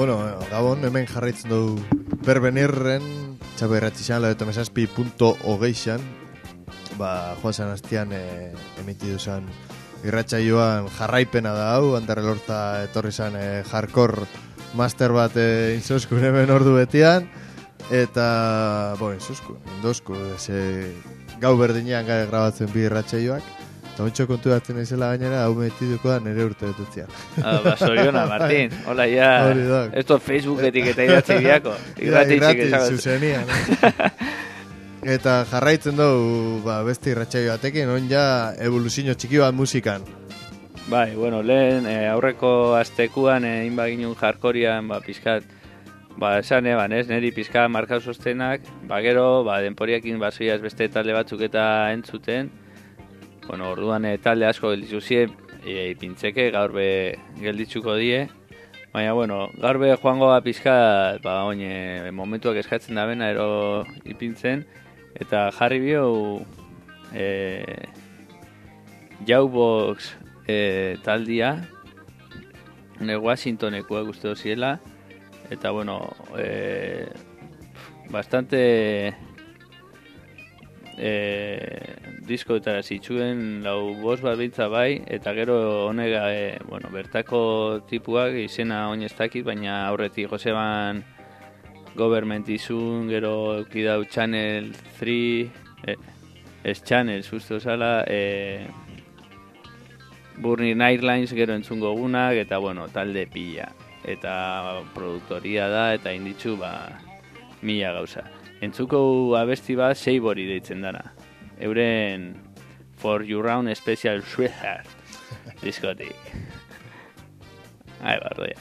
Gabon, hemen jarraitzen dugu berbenirren, txabe erratxizan, lauetamezazpi.hogeixan, joan zan hastian emitidu zan irratxaioan jarraipena da hau, Anderre Lorta etorri zan hardcore master bat inzuzkun hemen ordu betian, eta, indozku, gau berdinean gai grabatzen bi irratxaioak, eta ontsa kontu datzen izela gainera, hau metiduko da nire urte betutzea. Soriona, Martín. Hola, ya. Esto Facebooketik eta idatzi biako. Irrati zuzenian. Eta jarraitzen dugu beste irratxaio batekin, on ja evoluzio txiki bat musikan. Bai, lehen aurreko astekuan inbaginun jarkorian, pizkat, esan eban, neri pizkat markau sostenak, gero, denporiakin basoiaz beste talde batzuk eta entzuten, orduan talde asko gelditzuzie, ipintzeke, gaur be gelditzuko die, baina, gaur be joango pizkat, momentuak eskatzen da bena ero ipintzen, eta jarri bio Jawbox taldia, Washingtoneko guztio ziela, eta bastante diskoetara zitzuen lau bost bat bintza bai, eta gero honega bertako tipuak izena oin ez dakit, baina aurretik Joseban Government izun, gero eukidau Channel 3 Channel justo zala, Burning Airlines gero entzungo gunak, eta talde pila, eta produktoria da, eta inditzu mila gauza. Entzuko abesti bat Seibori deitzen dara. Euren For Your Round Special Sweetheart diskotik. Bardoia.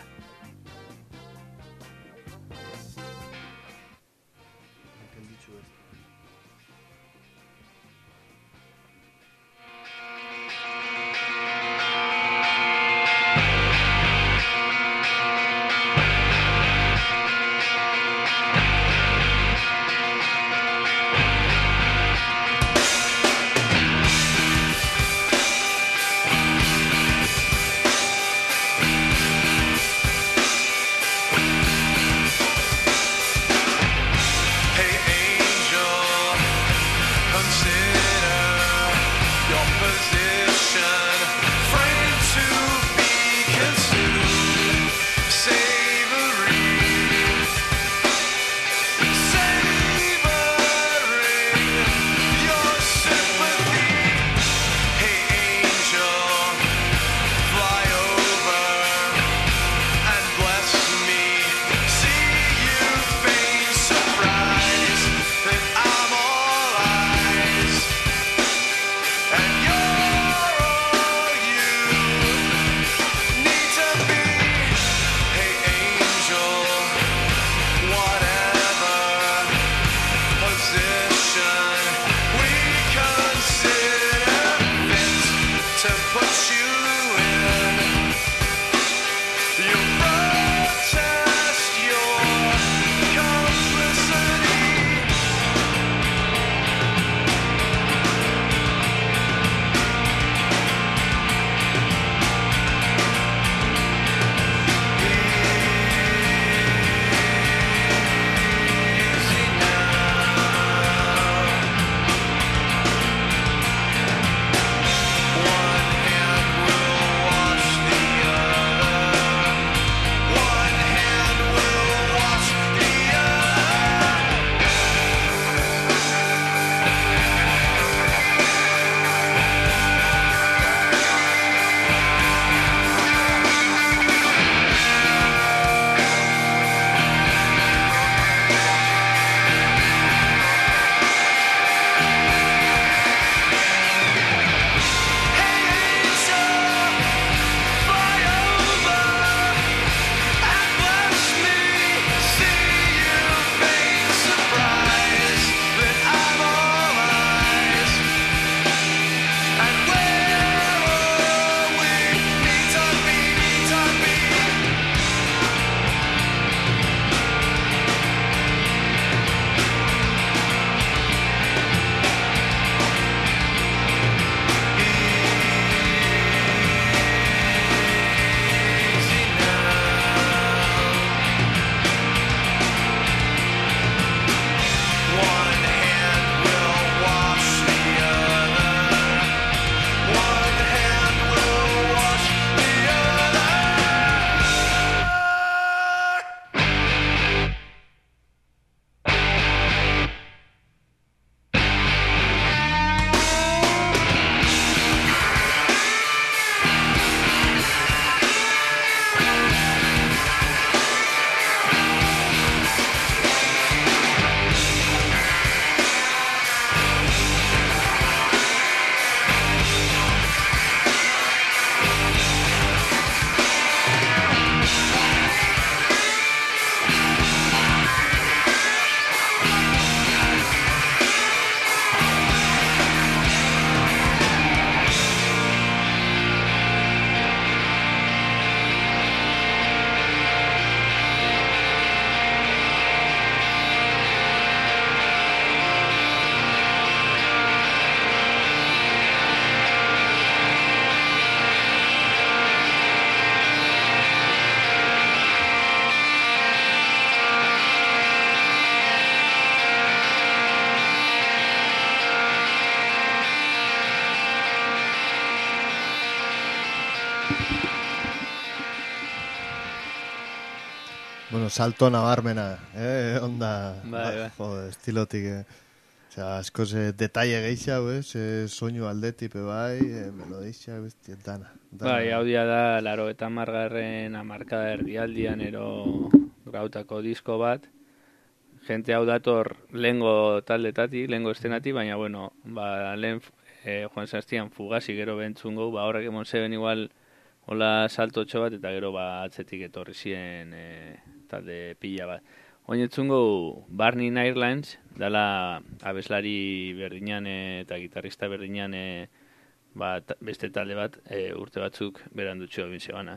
Bueno, salto nabarmena, onda, Bai. Jode, estilotik, Osea, askoz detalle gehiago, soinu aldetik, bai, melodixak, bestia, dana. Bai, hau dia da, 80. hamarkada erdialdian gautako disko bat. Gente hau dator lehengo taldetatik, lehengo estenatik, baina, bueno, lehen Juan Sebastián Fugasi gero bentzungo, horrek emon zeben igual hola saltotxo bat, eta gero atzetik etorri ziren talde pila bat. Oin etzungo Barney Airlines, dala abeslari berdinan eta gitarrista berdinan beste talde bat urte batzuk berandutxo egin zebana.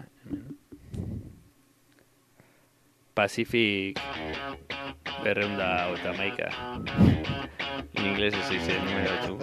Pacific 211. En inglés se dice número 8.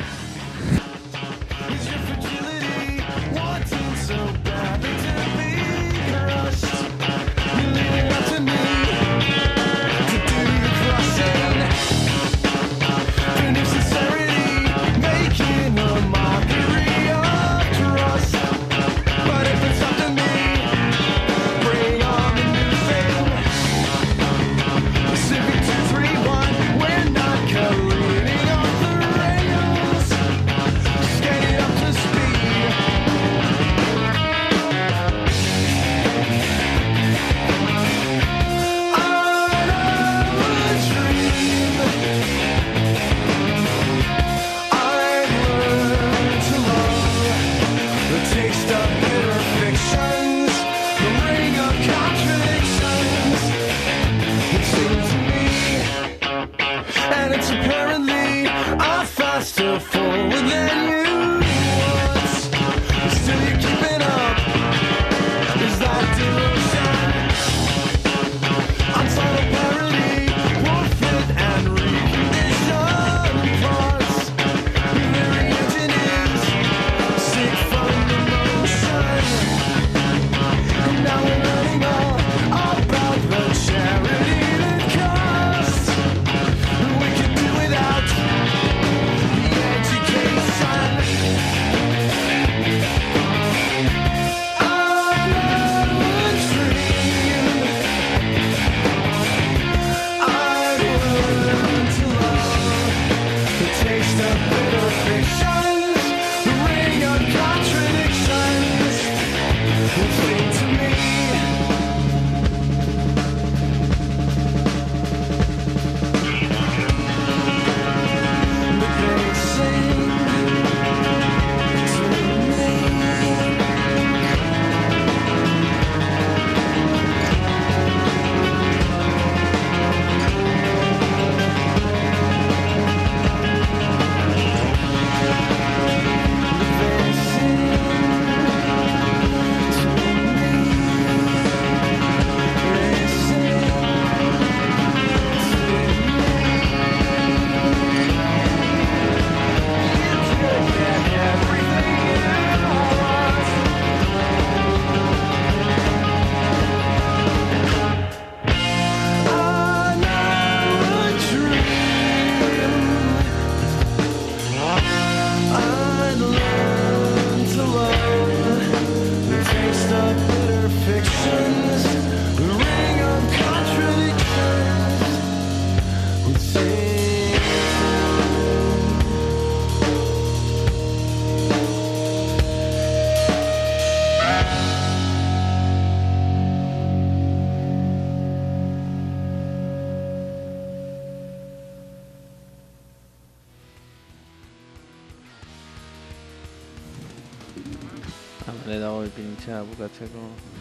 Le dago ipintxa bukatzeko.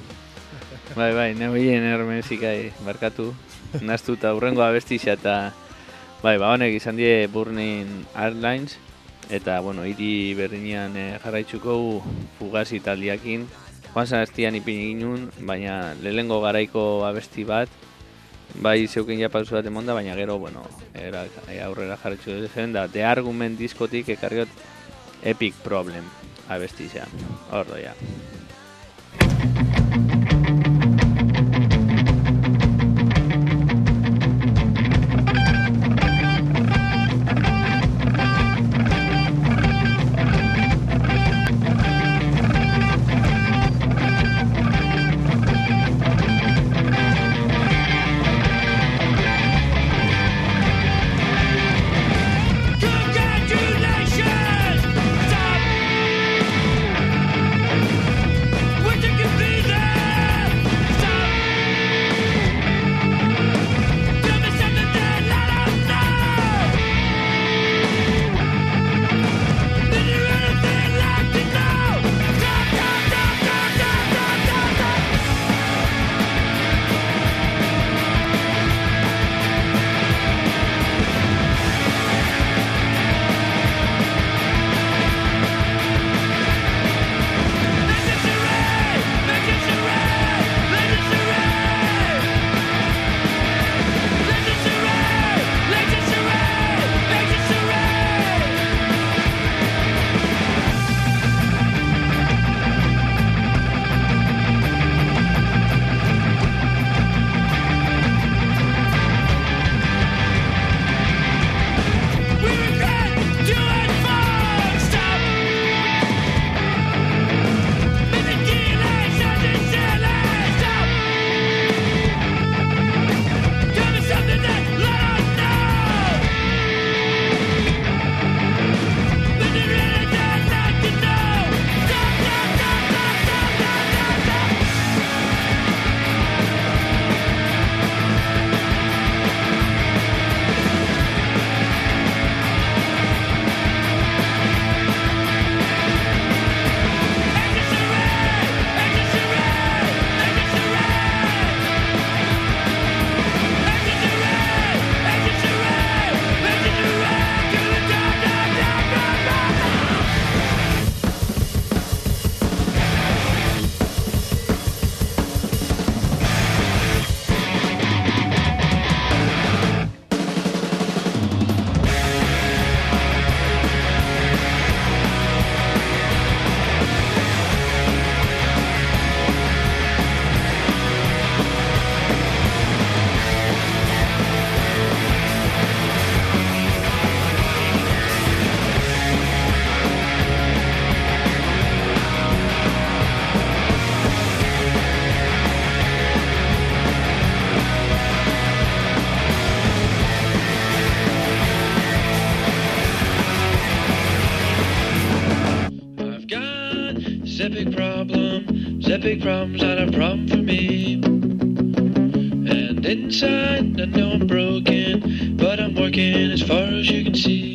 Bai, nebien hermezikai barkatu. Naztu eta hurrengo abestixa eta honek izan die Burning Airlines eta, hiri berdinean jarraitzuko Fugasi taldiakin. Juan Sebastián ipini ginun, baina lehengo garaiko abesti bat, bai zeuken ja pausu bat emonda, baina gero, aurrera jarraitzu zen, da The Argument diskotik ekarriot Epic Problem abestixa. Ordo ja. The big problem's not a problem for me. And inside, I know I'm broken, but I'm working as far as you can see.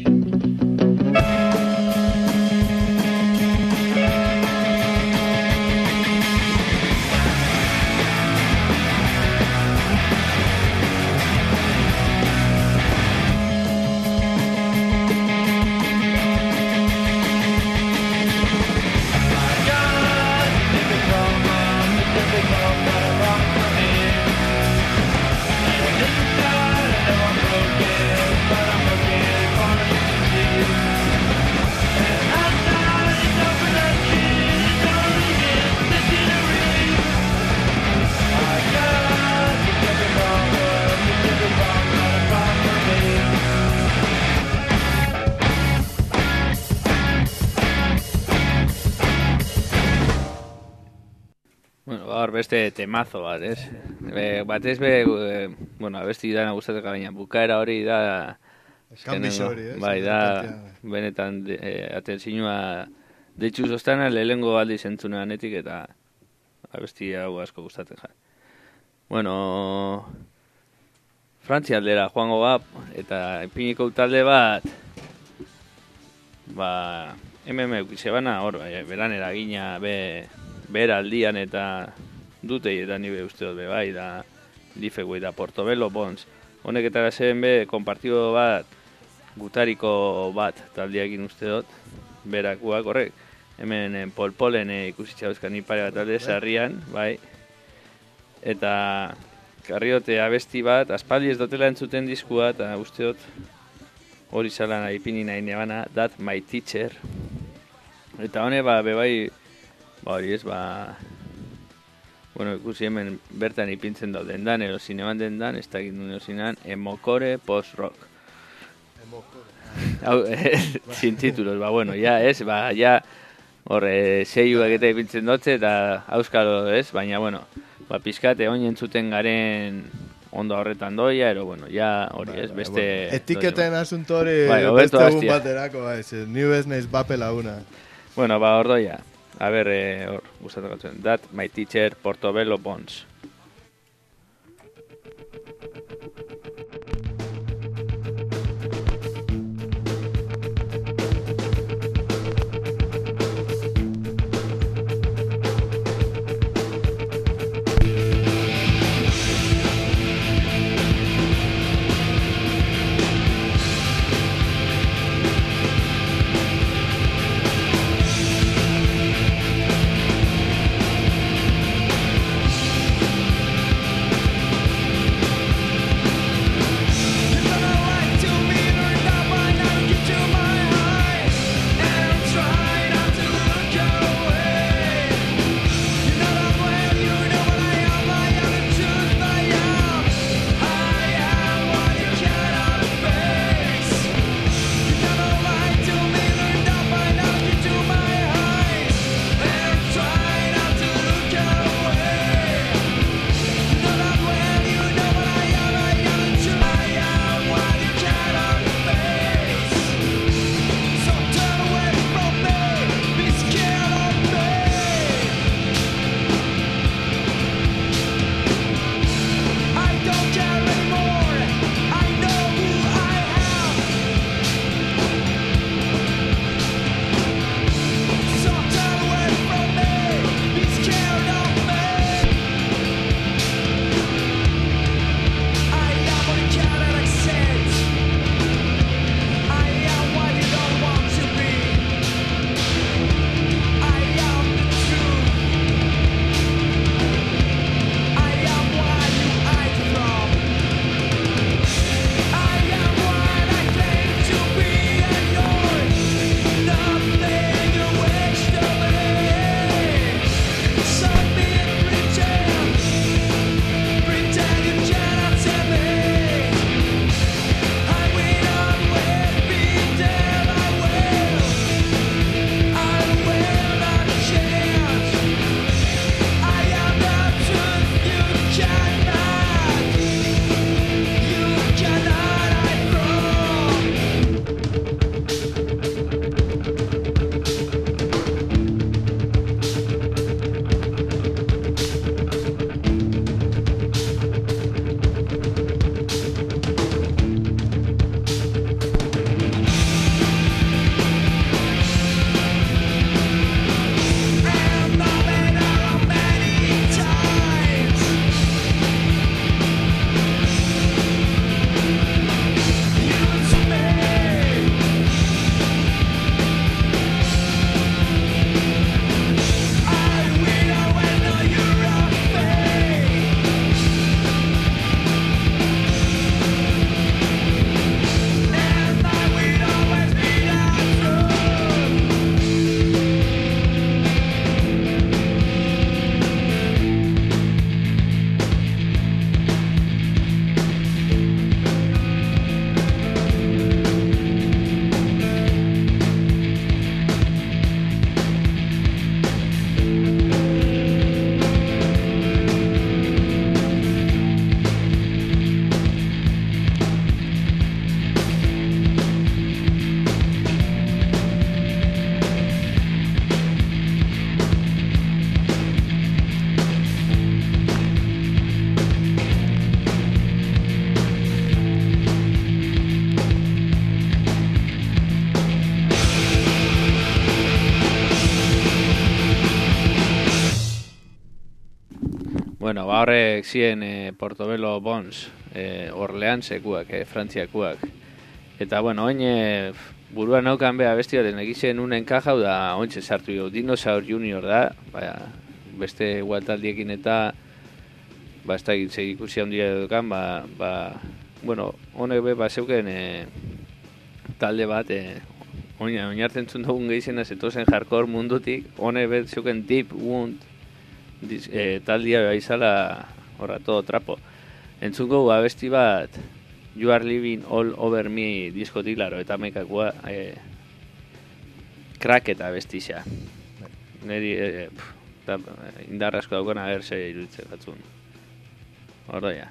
Beste temazo bat, ez? Batez bueno, abesti dana gustatzen baina bukaera hori da Kanbizo hori, ez? Bai, da benetan atentzioa deitzu zostana lehengo aldi zentzuna netik eta abesti hau asko gustatzen ja. Bueno, Frantzia aldera joango gap eta ipiniko talde bat hemen sebana hor, beranera gina bera aldian eta dutei eta nibe uste dut bai da Lifeway da Portobello Bones. Honek eta gazen konpartido bat gutariko bat taldeakin uste dut berakuak horrek. Hemen Polpolen ikusitza euskan ipare bat talde sarrian, bai. Eta karriote abesti bat, aspaldi ez dutela entzuten diskua eta uste dut hori zalan aipini nahi nebana, That My Teacher. Eta hone bebai hori ez, bueno, ikusi hemen bertan ipintzen dauden dan, ero zineman den dan, ez da egin zinean, Emocore Post-Rock. Hau, sin titulos, bueno, ja, ez, ja, horre, seiuak eta ipintzen dutze, eta auskalo, ez, baina, bueno, pizkate oin entzuten garen ondo horretan doia, ero, bueno, ja, hori, ez, beste... Etiketen asunto hori, beste egun baterako, ez, ni bez naiz bapela una. Bueno, hor doia. A ver, hor, gustatu gatzen. That My Teacher, Portobello Bones. Bueno, ba horrek ziren Portobello Bones, Orleansekuak, Frantziakuak. Eta, bueno, oin buruan naukan beha besti baten egiten unen kajau da ontsa sartu jo. Dinosaur Junior da, beste guataldiekin eta ez da ikusi handia edukan, bueno, honek be, zeuken talde bat, oinartzen dugun gehizena zetozen hardcore mundutik, honek be zeuken Deep Wound taldia beha izala horra todo trapo. Entzungo abesti bat, You Are Living All Over Me diskotik laro, eta mekakua crack eta bestixa. Neri indarrasko daukona agerse iruditzen batzun. Hordoia.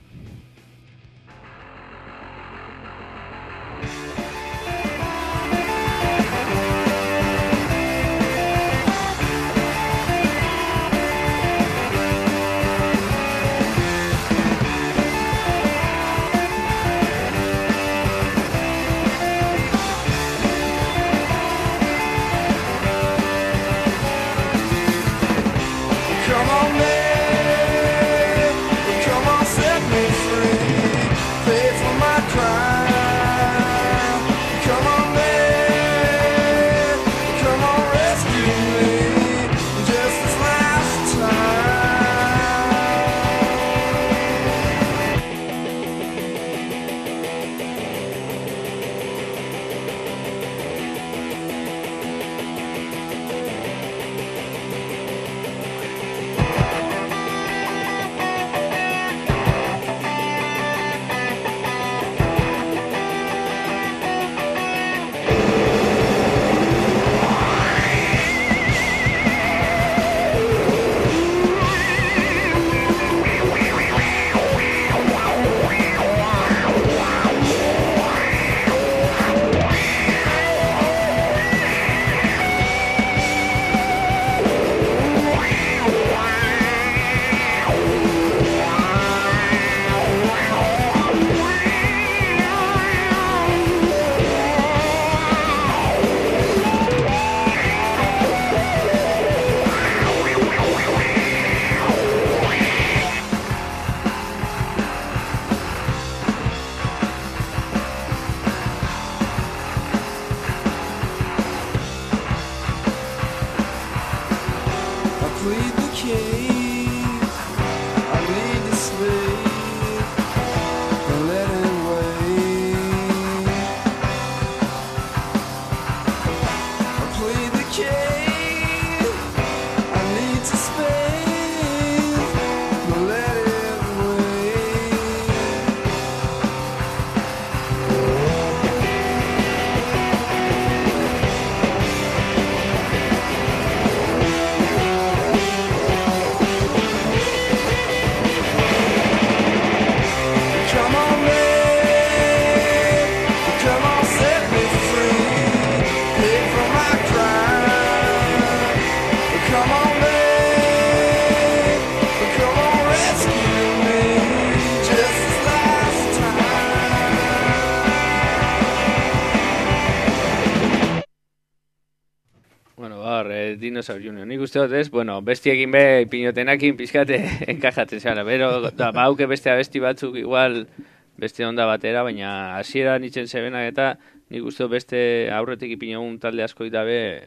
Dinosaur Junior. Nik uste dut ez, bueno, bestiekin be, pinotenakin pizkate enkajatzen zara, bero, hauke beste abesti batzuk igual beste onda batera, baina hasiera nitzen zebenak eta nik uste dut beste aurretik ipinogun talde asko itabe,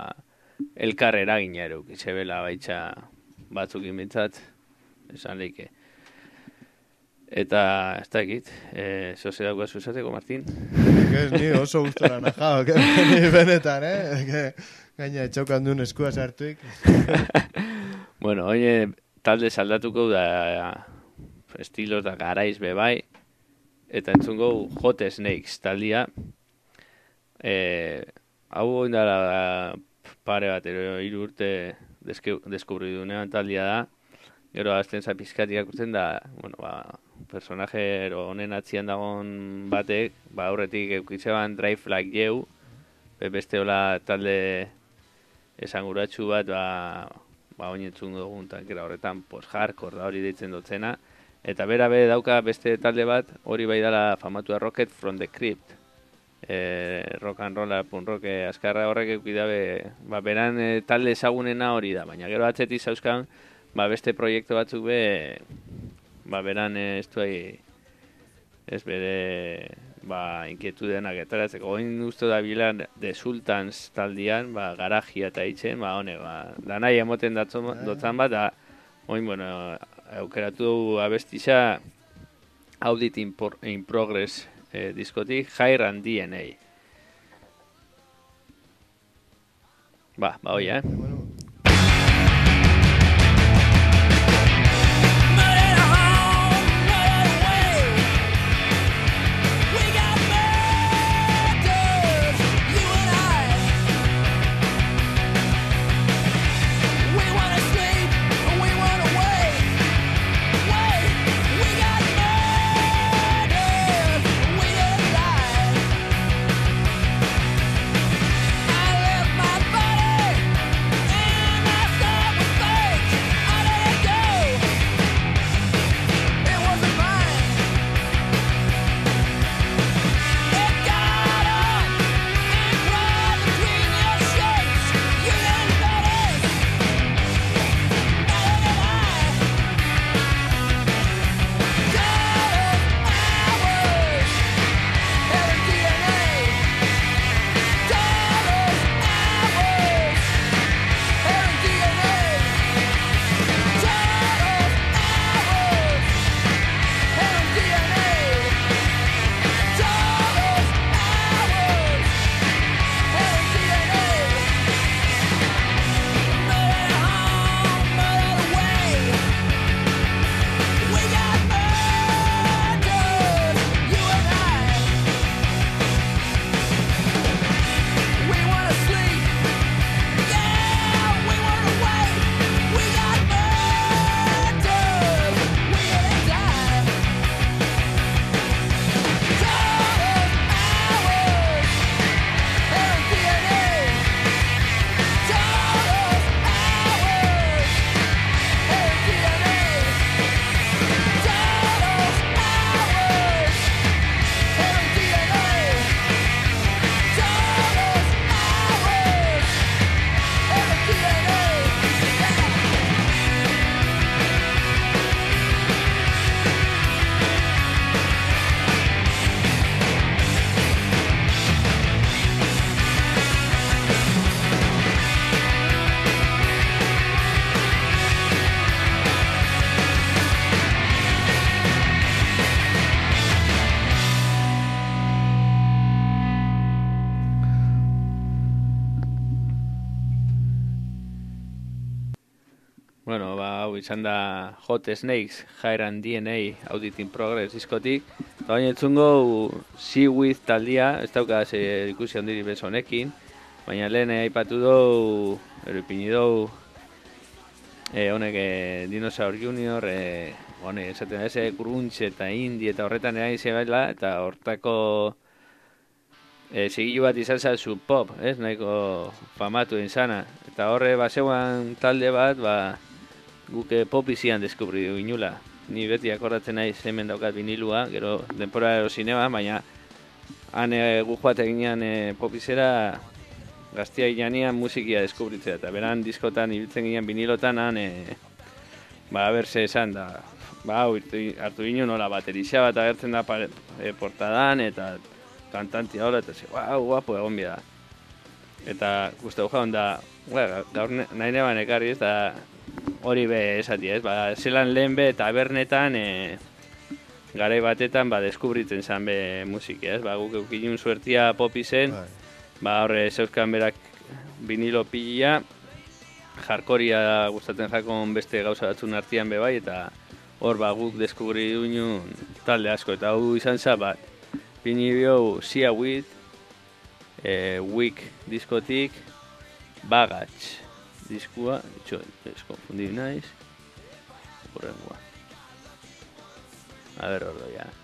elkar eragina eruk, zebela baitza batzuk inbintzat, esan leike. Eta, ez da ekit, zoze daukaz uzateko, Martin? Ez ni oso gustora najao, ni benetan, gaina etxaukan duen eskua sartuik. Bueno, oine talde saldatuko da estilos da garaiz bebai, eta entzungo Hot Snakes taldia. Hau oindara pare bat, 3 urte deskubri dunean taldia da. Gero azten zapizkatiak urtzen da, bueno, personaje honen atzian dagoen batek, aurretik eukitzeban Drive Like You, beste hola talde esanguratsu bat, oinetzun dugun tankera horretan, post-hardcore da hori deitzen dutzena, eta bera be dauka beste talde bat, hori bai dala famatua Rocket from the Crypt, rock and rolla, punk rock azkarra horrek eukidabe, beran talde ezagunena hori da, baina gero atzetik zauzkan, beste proiektu batzuk beran ez duai ez bere inkietudenak etaratzeko. Oin uste da bilan de Sultans taldian, garajia eta itzen, danai emoten dotzan bat, da oin, aukeratu dugu abestisa Audit in Progress diskotik Higher and DNA. Hoi, izan da Hot Snakes, Higher and DNA, Audit in Progress diskotik. Eta baina entzungo Seaweed taldia, ez daukaz ikusi handiri beso honekin, baina lehen aipatu dugu, ipini dugu, honek Dinosaur Junior, honek esaten da, grunge eta indie eta horretan egin zebaila, eta hortako segilu bat izan zen Sub Pop, nahiko famatu izana. Eta horre baseuan talde bat, guk popizian deskubri du inula. Ni beti akordatzen naiz hemen daukat vinilua, gero denpora erosineba, baina han gu joate ginean popizera gaztia ginean musikia deskubritzea. Eta beran diskotan ibiltzen ginean vinilotan han berse esan da. Hartu ginen nola baterixa bat agertzen da portadan eta kantantia hola, eta guapo egon bida. Eta guztau jaun da, gaur nahi neban ekarri ez da hori be esati ez, zelan lehen be tabernetan garai batetan deskubritzen zan be musiki ez, guk eukinun suertia popi zen, horre zeuzkan berak vinilo pila, jarkoria gustatzen jakon beste gauza batzun artian be bai, eta hor guk deskubri duñun talde asko, eta hau izan za vinilo Seaweed, Week diskotik, Baggage diskua, ez konfundi naiz, horrengoa. A ver, ordo ya.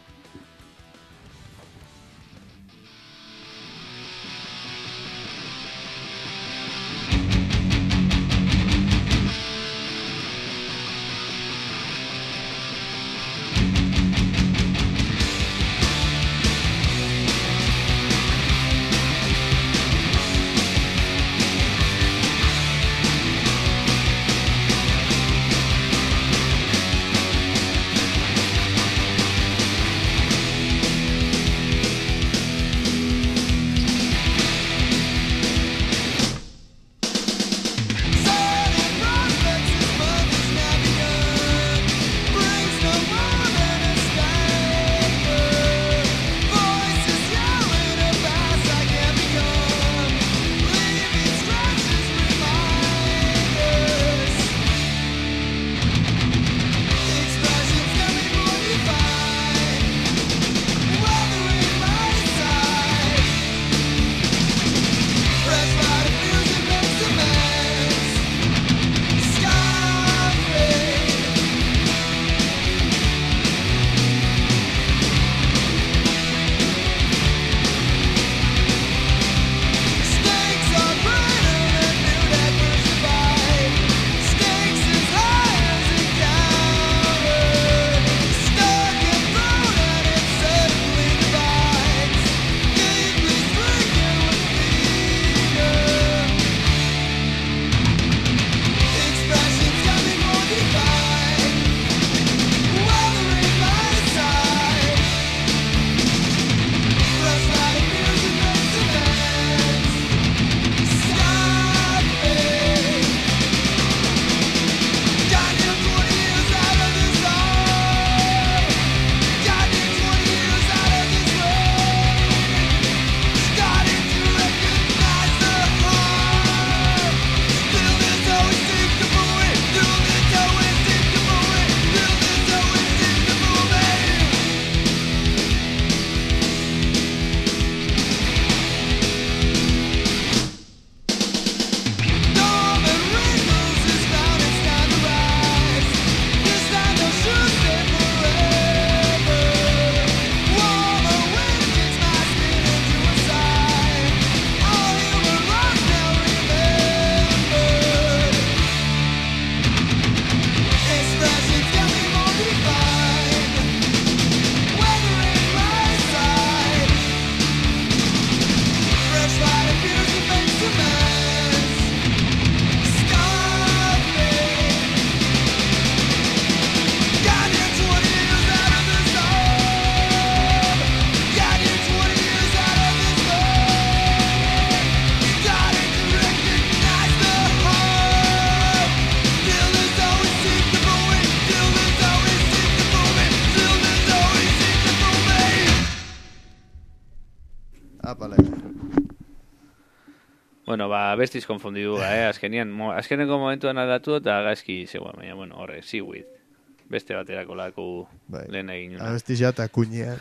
Bueno, bestiz konfundidu, azkeneko momentuan aldatu eta gaizki zegoen, baina, bueno, horre, Seaweed. Beste baterako laku lehen egin. Abestizia eta kuñia.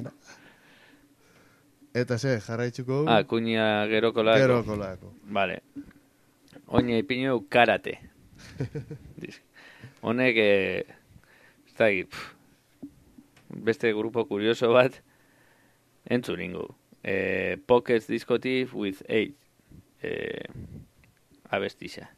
Eta jarraitzuko? Kuñia geroko lako. Geroko lako. Vale. Oine ipinu karate. Honek, ez da, beste grupo kurioso bat, entzun ingo. Pockets Discotive with 8. Abestisa.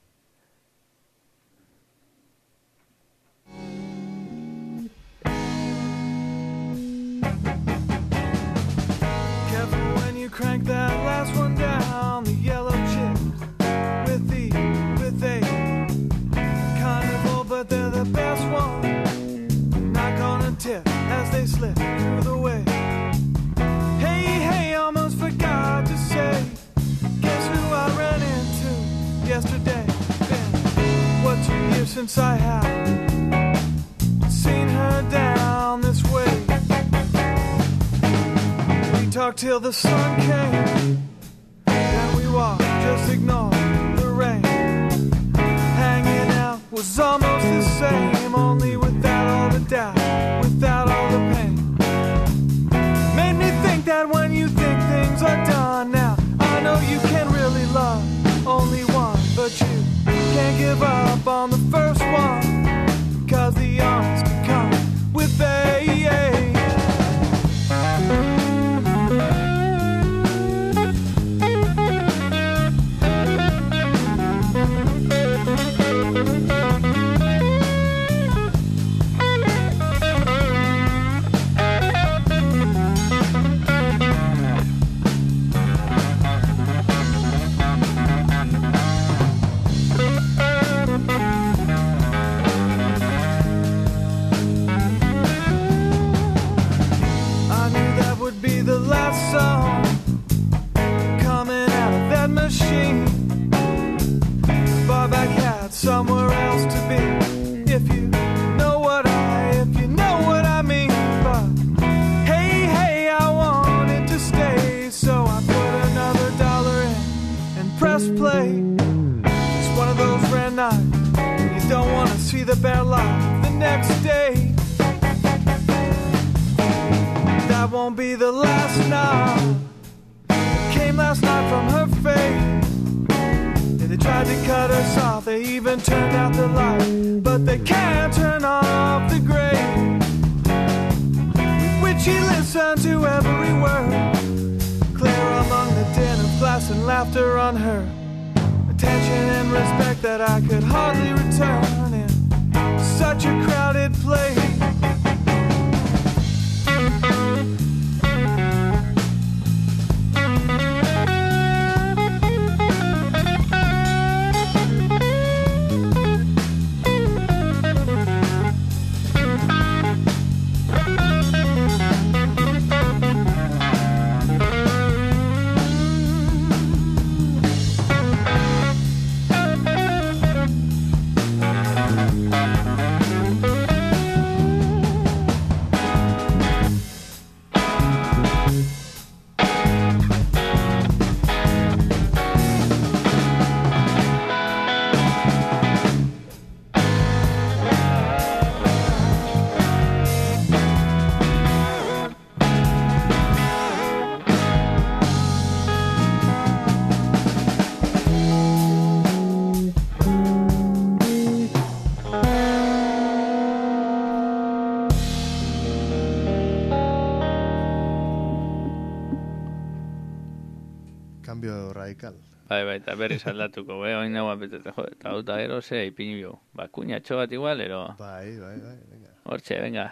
Careful when you crank that last one down, the yellow chip with a carnival, but they're the best one. Not gonna tip as they slip through the way. Hey, almost forgot to say, guess who I ran into yesterday? Been, what, 2 years since I have seen her down this way. We talked till the sun came, then we walked, just ignore the rain. Hanging out was almost the same, only without all the doubt, without all the pain. Made me think that when you think things are done now, I know you can really love only one, but you can't give up on the first one, cause the honest can come with a song coming out of that machine. Barback had somewhere else to be, if you know what I mean. But hey, I wanted to stay, so I put another $1 in and pressed play. It's one of those rare nights you don't want to see the bare light the next day. That won't be the last night. Came last night from her face. They tried to cut us off, they even turned out the light, but they can't turn off the grave, with which she listened to every word, clear among the din of glass and laughter on her. Attention and respect that I could hardly return in such a crowded place. Cambio radical. Bai, eta berriz aldatuko, oin nagoan betete, eta hau da ero ze ipini bio. Kuñatxo bat igual, ero. Bai, venga. Hortxe, venga.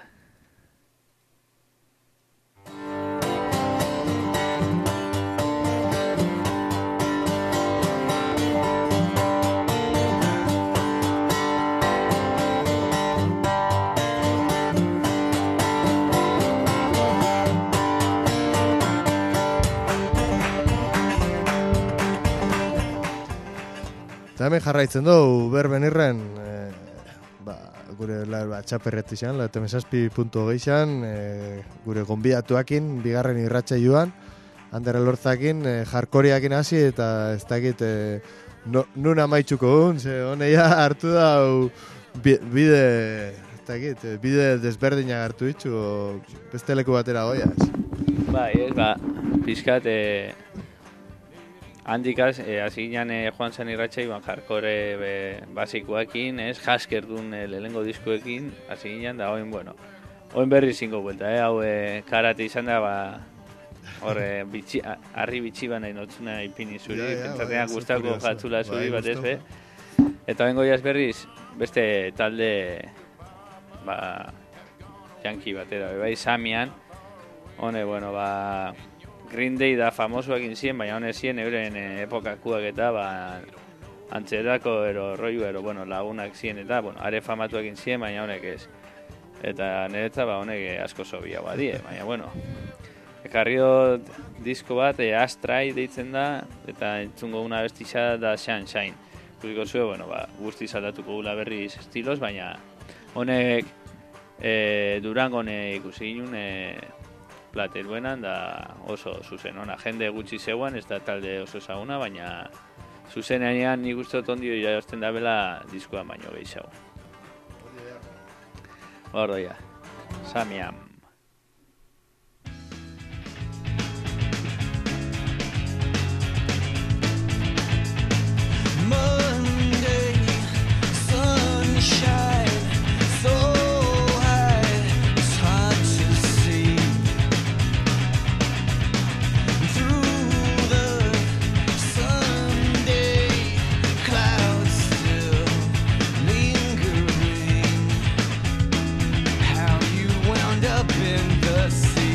Eta hemen jarraitzen dugu, berbenirren, gure txaperretizan, latemesazpi.geixan, gure gonbidatuakin, bigarren irratsaioan, Ander Elorzakin, jarkoriakin hasi, eta ez dakit nun amaitzuko hun, ze honeia hartu dau bide, ez dakit, bide desberdinak hartu ditzu, beste leku batera goiaz. Bai, pizkat, handikaz, hasi ginen joan zen irratxa iban jarkore basikoekin, Hasker dun lehengo diskoekin, hasi ginen, da oin berri zingo buelta, hau karate izan da, horre, harri bitxi nahi notzuna ipini zuri, pentsatenak guztako jatzula zuri bat ez, eta oin goiaz berriz, beste talde, janki batera, bai, Samian, hone, Green Day da famosuak inzien, baina hone zien euren epokakuak eta, antzerako rollu lagunak zien eta, are famatuak inzien, baina honek ez. Eta niretza, honek asko zobia badie, baina, ekarri dut disko bat, Astray deitzen da, eta entzungo una bestiza da Sunshine. Ikusiko zuen, guztiz aldatuko gula berriz estilos, baina honek Durangon ikusi ginen Plateluenan, da oso zuzen, jende gutxi zeuan, ez da talde oso ezaguna, baina zuzenean nik uste dut ondio irabazten da bela diskoan baino gehiago. Ordoia, Samiam. Monday, sunshine, so high, it's hard to see. Through the Sunday, clouds still lingering. How you wound up in the sea.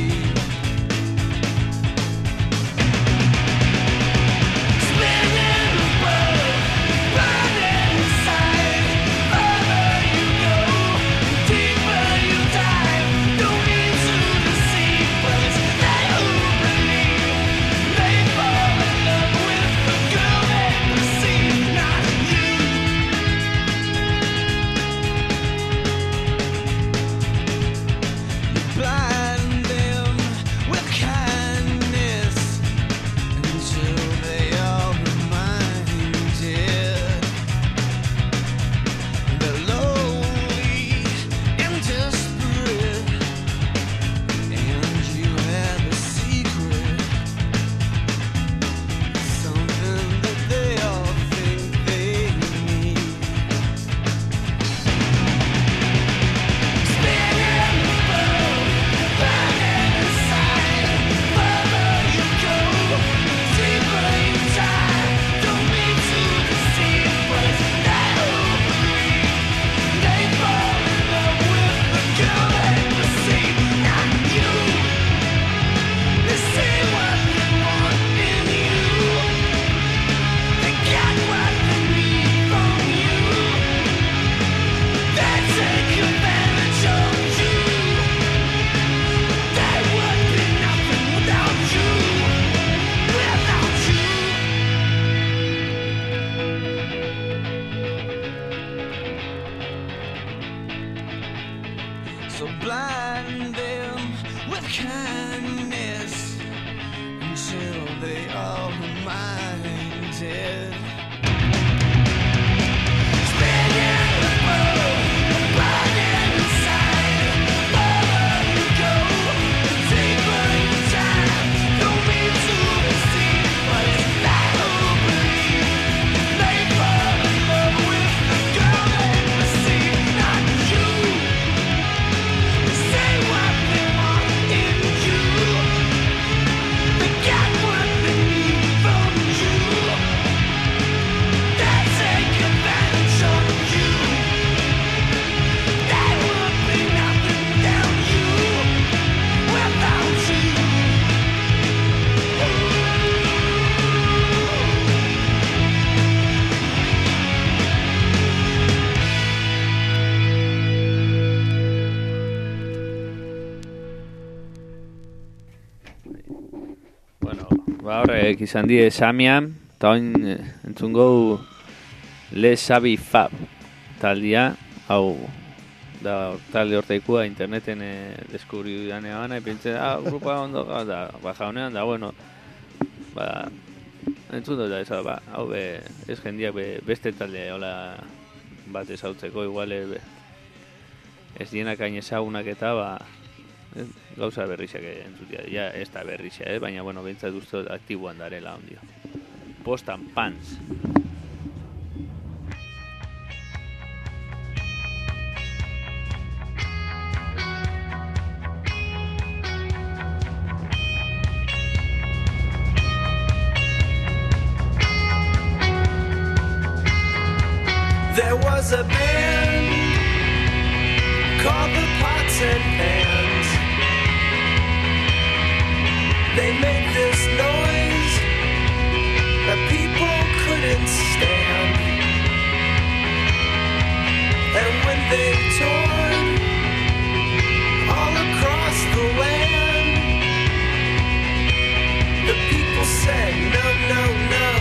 So blind them with kindness until they are reminded. Spinning the world, burning inside. Lower you go, deeper you dive. Don't mean to deceive, but it's not who believe. They fall in love with the girl they receive, not you. Say what they want in you. They got what they need from you. They take advantage of you. They would be nothing without you. Without you. Bueno, horrek izan die Samian, eta oin entzungo Les Sabi Fab taldia, hau da talde hortaikua interneten deskubri danean, epentzen, grupa ondo, da, baja honean, da, bueno, entzun dut da, hau ez jendiak beste talde hola bat ezautzeko, igual ez dienak hain ezagunak eta gauza berrizak entzutia, ja ez da berrizia, baina bueno, behintzat uste aktiboan darela ondio. Post and Pants. There was a band called the Pots and Pans. They made this noise that people couldn't stand. And when they toured all across the land, the people said, no, no, no.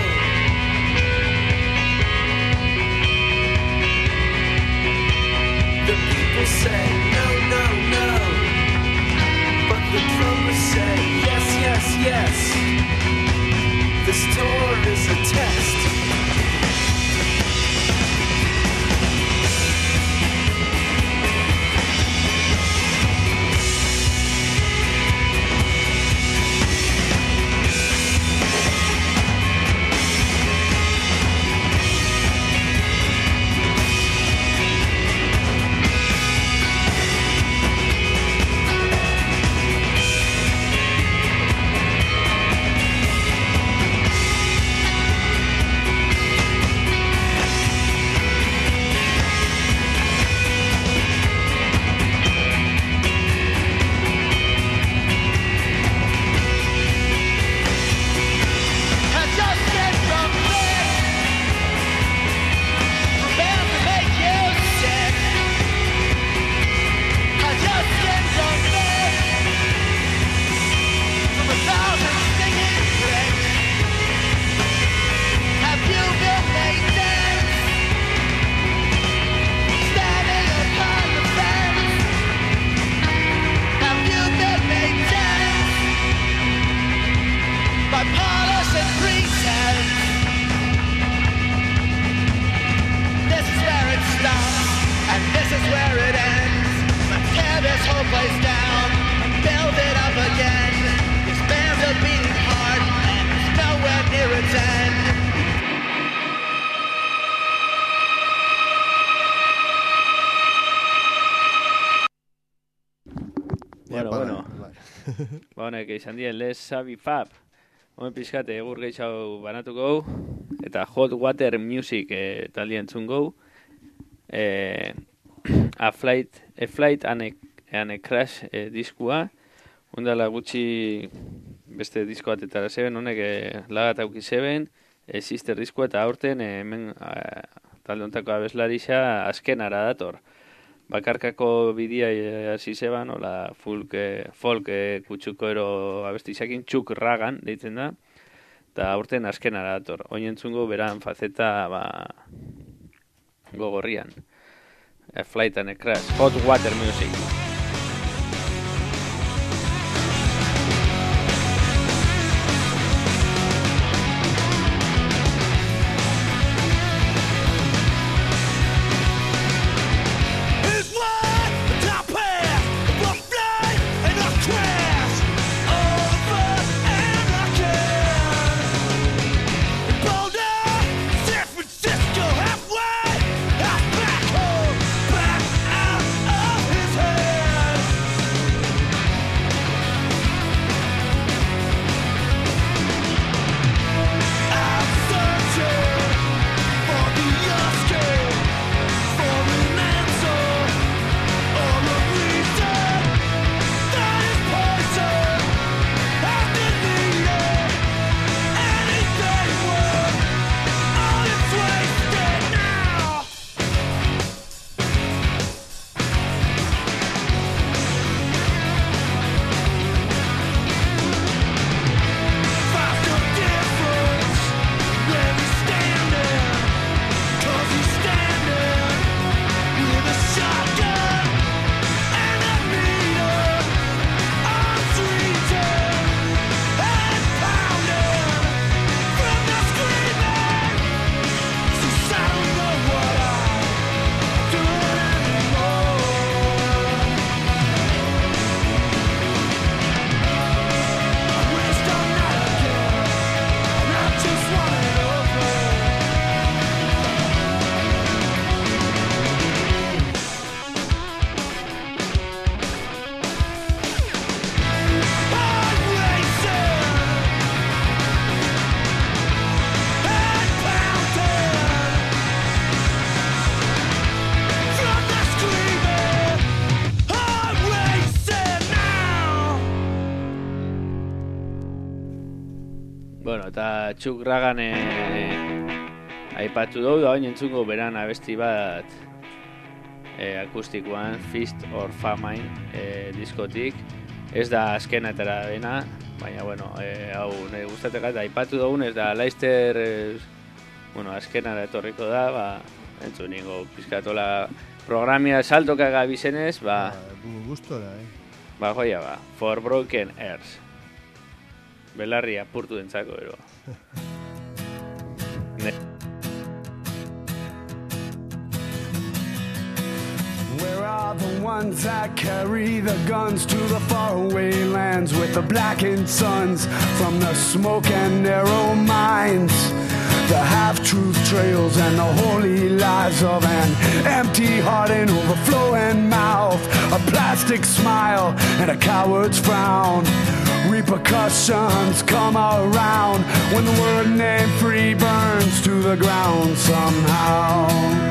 The people said, no, no, no. But the drummer said, yes, yes, yes. This tour is a test. Honek izan dien Les Savi Fab. Homen pixkate egur gehiago banatuko eta Hot Water Music talde entzungo. A Flight and a Crash diskua. Ondala gutxi beste disko batetara zeben, honek lagat auki zeben, Sister diskua eta aurten hemen talde ontako abeslarixa azkenara dator. Bakarkako bidia hasi zeban, hola folk kutsuko abestizakin txuk ragan deitzen da, eta aurten azkenara dator. Oin entzungo beran faceta gogorrian. A Flight and a Crash, Hot Water Music. Back out of his head. bueno, eta Chuck Ragan aipatu dugu, da entzungo beran abesti bat akustikoan, Fist or Famine diskotik. Ez da azkenatara dena, baina, bueno, hau nahi gustatek eta aipatu dugun, ez da Leicester, bueno, azkenara etorriko da, entzun ningo pizkatola programia saltoka gabizenez, Gustora, joia, For Broken Earth. Belarri apurtu dentzako, ero. Where are the ones that carry the guns to the faraway lands with the blackened suns from the smoke and narrow mines? The half-truth trails and the holy lies of an empty heart and overflowing mouth, a plastic smile and a coward's frown. Repercussions come around when the word named free burns to the ground somehow.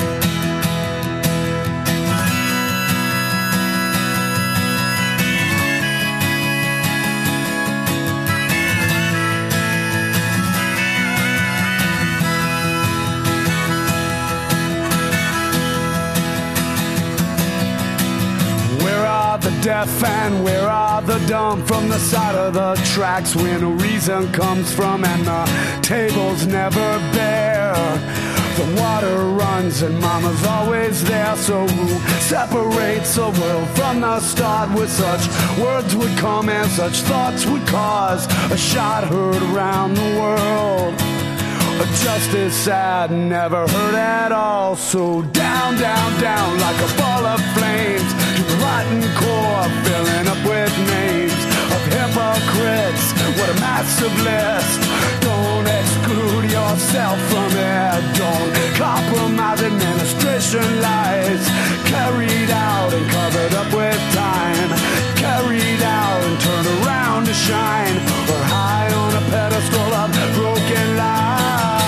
The deaf and where are the dumb from the side of the tracks when a reason comes from and the tables never bear. The water runs and mama's always there, so who separates the world from the start with such words would come and such thoughts would cause a shot heard around the world. Just as sad, never heard at all. So down, down, down like a ball of flames to the rotten core, filling up with names of hypocrites. What a massive list. Don't exclude yourself from it. Don't compromise administration lies. Carried out and covered up with time. Carried out and turned around to shine. Or high on a pedestal of broken lies.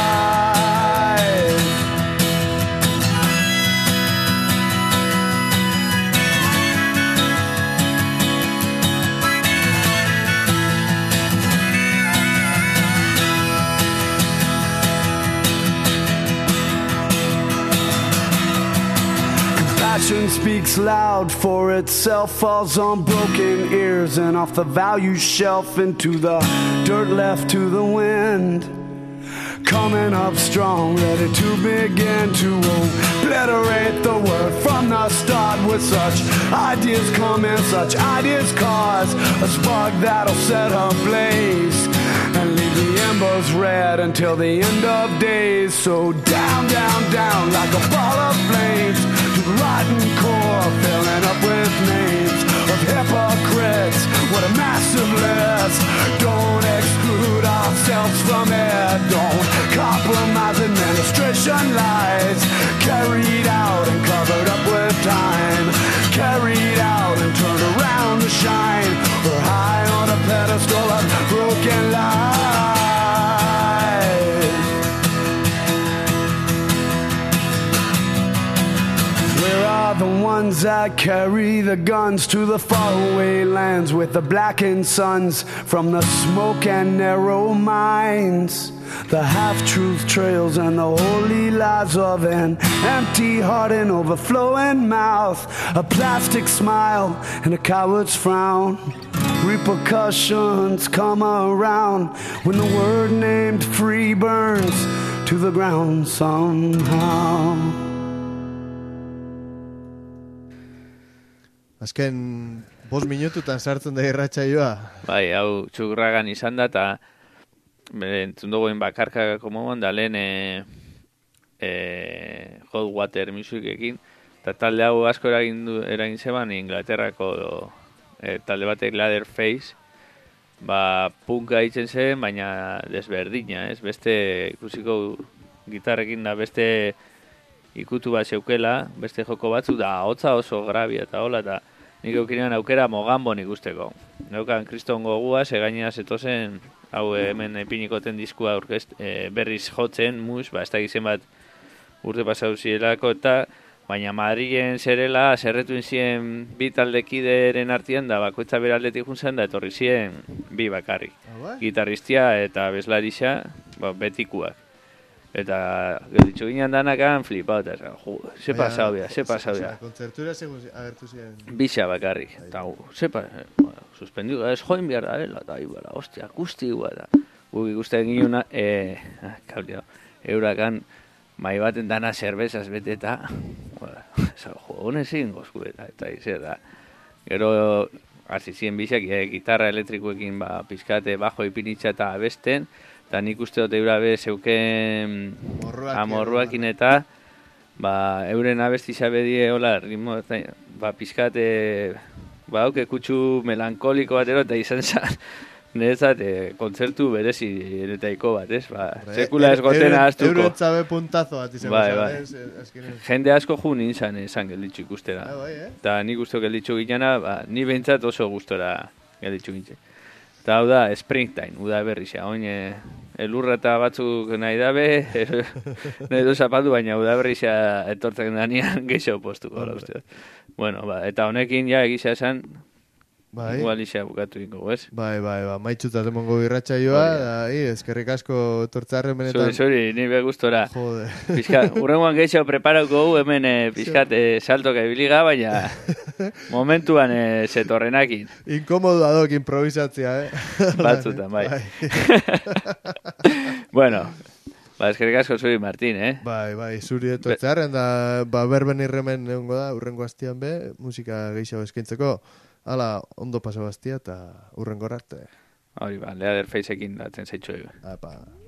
Passion speaks loud for itself, falls on broken ears and off the value shelf into the dirt left to the wind. Coming up strong, ready to begin to obliterate the word from the start with such ideas come and such ideas cause a spark that'll set ablaze and leave the embers red until the end of days. So down, down, down like a ball of flames to the rotten core, filling up with names of hypocrites. What a massive list. Don't exclude ourselves from it. Don't compromise administration lies. Carried out and covered up with time. Carried out and turned around to shine. We're high on a pedestal of broken lies. Where are the ones that carry the guns to the faraway lands with the blackened suns from the smoke and narrow minds? The half-truth trails and the holy lies of an empty heart and overflowing mouth, a plastic smile and a coward's frown. Repercussions come around when the word named free burns to the ground somehow. Azken 5 minututan sartzen da irratsaioa. Bai, hau Chuck Ragan izan da, eta entzun dugu bakarka komoan, da lehen Hot Water Musicekin, eta talde hau asko eragin zeban Inglaterrako talde batek Leatherface, punka hitzen zen, baina desberdina, ez? Beste ikusiko gitarrekin da beste ikutu bat zeukela, beste joko batzu, da hotza oso grabia eta hola, eta nik eukinean aukera Mogambon ikusteko. Neukan kriston gogua, segainea zetozen, hau hemen epinikoten diskua berriz jotzen, ez da gizen bat urte pasau zirelako, eta baina Madrilen zerela, zerretu inzien bi taldekideren artean da, bakoitza bere aldetik juntzen da, etorri ziren bi bakarrik. Gitarristia eta bezlarisa, betikuak. Eta gelditu ginen danakan flipau, eta ze pasau bia. Kontzertura agertu ziren. Bisa bakarrik. Eta suspendiu, ez join behar da, eta ibala, ostia, akusti guada. Guk ikusten ginen, eurakan, mai baten dana zerbezaz bete eta, honezin gozku eta izer da. Gero, hasi ziren bisak, gitarra elektrikoekin pizkate bajo ipinitza eta abesten, eta nik uste dut eura be zeuken amorruakin eta euren abesti zabedie hola ritmo pizkate hauke kutsu melankoliko batero eta izan zan niretzat kontzertu berezi eretaiko bat, ez? Sekula ez gotena aztuko. Euren txabe puntazo bat izan jende asko ju nintzen esan gelditzu ikustera. Eta nik uste gelditzu ginena, ni behintzat oso gustora gelditzu gintzen. Eta hau da, Springtime, uda berrizia. Oin, elurra eta batzuk nahi dabe, nahi du zapaldu, baina uda berrizia etortzen danean gehiago postuko. Bueno, eta honekin ja egizia esan, igual izia bukatu ingo, ez? Bai, maitxutat emongo irratsaioa, eskerrik asko etortzarren benetan. Zuri, ni be gustora. Jode. Piskat, urrengoan gehiago preparauko hemen piskat saltoka ibiliga, baina momentuan zetorrenakin. Inkomodoa dok improvisatzea, Batzutan, bai. Bueno, eskerrik asko zuri, Martin, Bai, zuri etortzearen, da berben irremen egongo da, urrengo hastian be, musika gehiago eskaintzeko. Hala, ondo paso bastia eta urrengora arte. Hori Leatherfaceekin datzen zaitxo. Apa.